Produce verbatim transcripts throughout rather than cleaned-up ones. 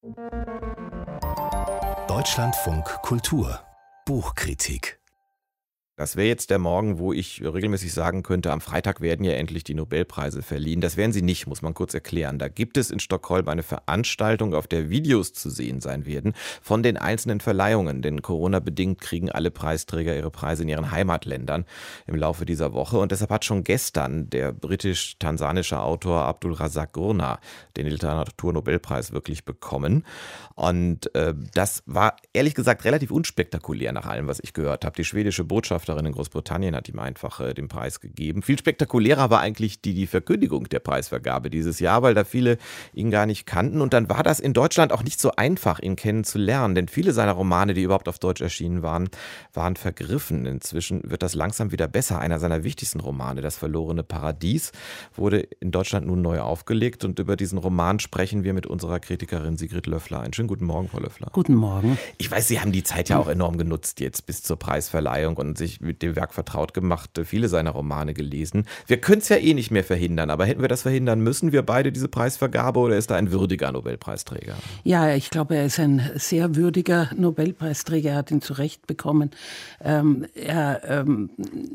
Deutschlandfunk Kultur Buchkritik. Das wäre jetzt der Morgen, wo ich regelmäßig sagen könnte, am Freitag werden ja endlich die Nobelpreise verliehen. Das werden sie nicht, muss man kurz erklären. Da gibt es in Stockholm eine Veranstaltung, auf der Videos zu sehen sein werden von den einzelnen Verleihungen. Denn Corona-bedingt kriegen alle Preisträger ihre Preise in ihren Heimatländern im Laufe dieser Woche. Und deshalb hat schon gestern der britisch-tansanische Autor Abdul Razak Gurnah den Literaturnobelpreis wirklich bekommen. Und äh, das war ehrlich gesagt relativ unspektakulär nach allem, was ich gehört habe. Die schwedische Botschafterin in Großbritannien hat ihm einfach äh, den Preis gegeben. Viel spektakulärer war eigentlich die, die Verkündigung der Preisvergabe dieses Jahr, weil da viele ihn gar nicht kannten. Und dann war das in Deutschland auch nicht so einfach, ihn kennenzulernen, denn viele seiner Romane, die überhaupt auf Deutsch erschienen waren, waren vergriffen. Inzwischen wird das langsam wieder besser. Einer seiner wichtigsten Romane, Das verlorene Paradies, wurde in Deutschland nun neu aufgelegt. Und über diesen Roman sprechen wir mit unserer Kritikerin Sigrid Löffler. Einen schönen guten Morgen, Frau Löffler. Guten Morgen. Ich weiß, Sie haben die Zeit ja auch enorm genutzt jetzt bis zur Preisverleihung und sich mit dem Werk vertraut gemacht, viele seiner Romane gelesen. Wir können es ja eh nicht mehr verhindern, aber hätten wir das verhindern müssen, wir beide diese Preisvergabe, oder ist da ein würdiger Nobelpreisträger? Ja, ich glaube, er ist ein sehr würdiger Nobelpreisträger, er hat ihn zu Recht bekommen. Ähm, er ähm,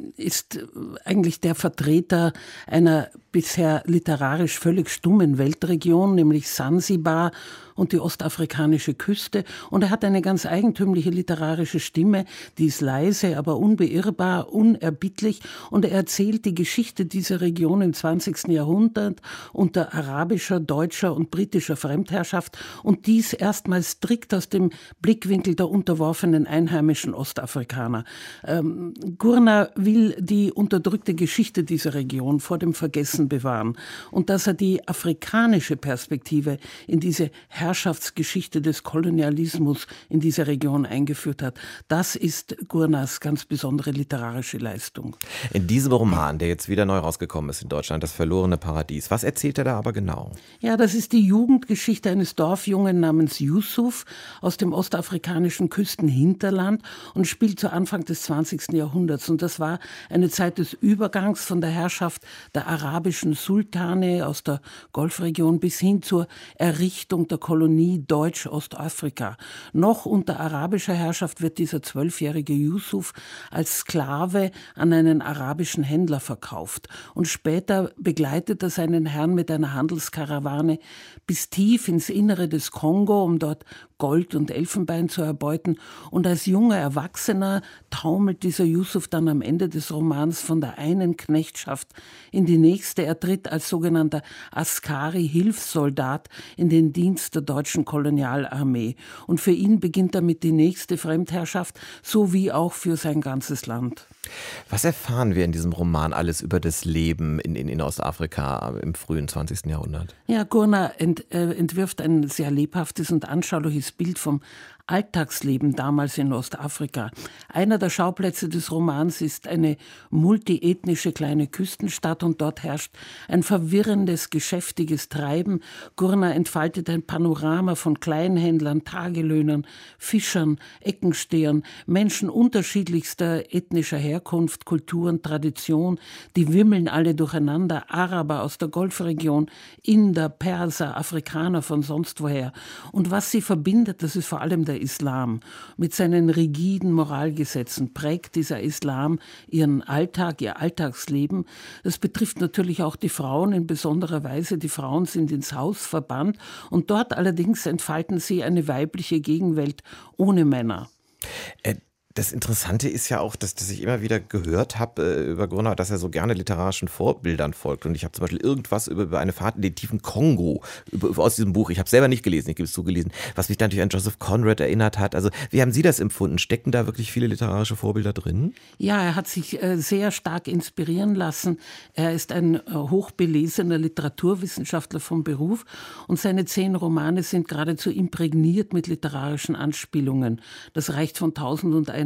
ist eigentlich der Vertreter einer bisher literarisch völlig stummen Weltregion, nämlich Sansibar und die ostafrikanische Küste. Und er hat eine ganz eigentümliche literarische Stimme, die ist leise, aber unbeirrbar, unerbittlich. Und er erzählt die Geschichte dieser Region im zwanzigsten Jahrhundert unter arabischer, deutscher und britischer Fremdherrschaft. Und dies erstmals strikt aus dem Blickwinkel der unterworfenen einheimischen Ostafrikaner. Ähm, Gurnah will die unterdrückte Geschichte dieser Region vor dem Vergessen bewahren. Und dass er die afrikanische Perspektive in diese Herrschaftsgeschichte des Kolonialismus in dieser Region eingeführt hat. Das ist Gurnahs ganz besondere literarische Leistung. In diesem Roman, der jetzt wieder neu rausgekommen ist in Deutschland, Das verlorene Paradies, was erzählt er da aber genau? Ja, das ist die Jugendgeschichte eines Dorfjungen namens Yusuf aus dem ostafrikanischen Küstenhinterland und spielt zu Anfang des zwanzigsten Jahrhunderts. Und das war eine Zeit des Übergangs von der Herrschaft der arabischen Sultane aus der Golfregion bis hin zur Errichtung der Kolonie Deutsch-Ostafrika. Noch unter arabischer Herrschaft wird dieser zwölfjährige Yusuf als Sklave an einen arabischen Händler verkauft. Und später begleitet er seinen Herrn mit einer Handelskarawane bis tief ins Innere des Kongo, um dort Gold und Elfenbein zu erbeuten. Und als junger Erwachsener taumelt dieser Yusuf dann am Ende des Romans von der einen Knechtschaft in die nächste. Er tritt als sogenannter Askari-Hilfssoldat in den Dienst der deutschen Kolonialarmee. Und für ihn beginnt damit die nächste Fremdherrschaft, sowie auch für sein ganzes Land. Was erfahren wir in diesem Roman alles über das Leben in, in, in Ostafrika im frühen zwanzigsten Jahrhundert? Ja, Gurnah ent, äh, entwirft ein sehr lebhaftes und anschauliches Bild vom Alltagsleben damals in Ostafrika. Einer der Schauplätze des Romans ist eine multiethnische kleine Küstenstadt und dort herrscht ein verwirrendes, geschäftiges Treiben. Gurnah entfaltet ein Panorama von Kleinhändlern, Tagelöhnern, Fischern, Eckenstehern, Menschen unterschiedlichster ethnischer Herkunft, Kultur und Tradition. Die wimmeln alle durcheinander, Araber aus der Golfregion, Inder, Perser, Afrikaner von sonst woher. Und was sie verbindet, das ist vor allem der Islam. Mit seinen rigiden Moralgesetzen prägt dieser Islam ihren Alltag, ihr Alltagsleben. Das betrifft natürlich auch die Frauen in besonderer Weise. Die Frauen sind ins Haus verbannt und dort allerdings entfalten sie eine weibliche Gegenwelt ohne Männer. Äh Das Interessante ist ja auch, dass, dass ich immer wieder gehört habe äh, über Gurnah, dass er so gerne literarischen Vorbildern folgt. Und ich habe zum Beispiel irgendwas über, über eine Fahrt in den tiefen Kongo über, über, aus diesem Buch. Ich habe es selber nicht gelesen, ich gebe es zugelesen, was mich natürlich an Joseph Conrad erinnert hat. Also wie haben Sie das empfunden? Stecken da wirklich viele literarische Vorbilder drin? Ja, er hat sich äh, sehr stark inspirieren lassen. Er ist ein äh, hochbelesener Literaturwissenschaftler vom Beruf und seine zehn Romane sind geradezu imprägniert mit literarischen Anspielungen. Das reicht von Tausend und eine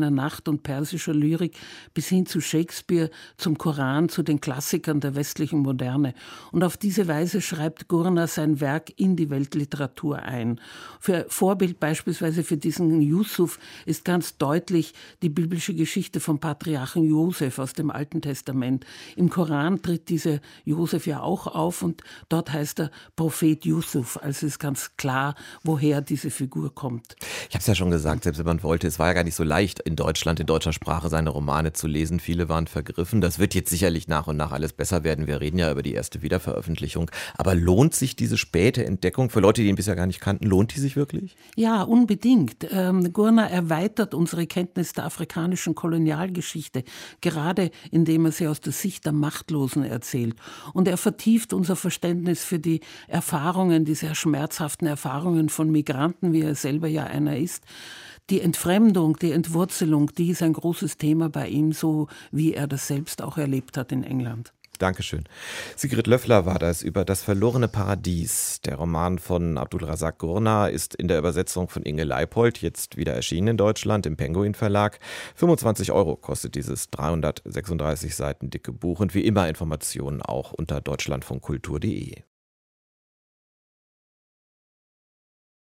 einer Nacht und persischer Lyrik bis hin zu Shakespeare, zum Koran, zu den Klassikern der westlichen Moderne. Und auf diese Weise schreibt Gurna sein Werk in die Weltliteratur ein. Für Vorbild beispielsweise für diesen Yusuf ist ganz deutlich die biblische Geschichte vom Patriarchen Josef aus dem Alten Testament. Im Koran tritt dieser Josef ja auch auf und dort heißt er Prophet Yusuf. Also ist ganz klar, woher diese Figur kommt. Ich habe es ja schon gesagt, selbst wenn man wollte, es war ja gar nicht so leicht, in Deutschland in deutscher Sprache seine Romane zu lesen. Viele waren vergriffen. Das wird jetzt sicherlich nach und nach alles besser werden. Wir reden ja über die erste Wiederveröffentlichung. Aber lohnt sich diese späte Entdeckung für Leute, die ihn bisher gar nicht kannten? Lohnt die sich wirklich? Ja, unbedingt. Ähm, Gurna erweitert unsere Kenntnis der afrikanischen Kolonialgeschichte, gerade indem er sie aus der Sicht der Machtlosen erzählt. Und er vertieft unser Verständnis für die Erfahrungen, die sehr schmerzhaften Erfahrungen von Migranten, wie er selber ja einer ist. Die Entfremdung, die Entwurzelung, die ist ein großes Thema bei ihm, so wie er das selbst auch erlebt hat in England. Dankeschön. Sigrid Löffler war das über Das verlorene Paradies. Der Roman von Abdulrazak Gurna ist in der Übersetzung von Inge Leipold jetzt wieder erschienen in Deutschland im Penguin Verlag. fünfundzwanzig Euro kostet dieses dreihundertsechsunddreißig Seiten dicke Buch und wie immer Informationen auch unter deutschlandfunkkultur punkt de.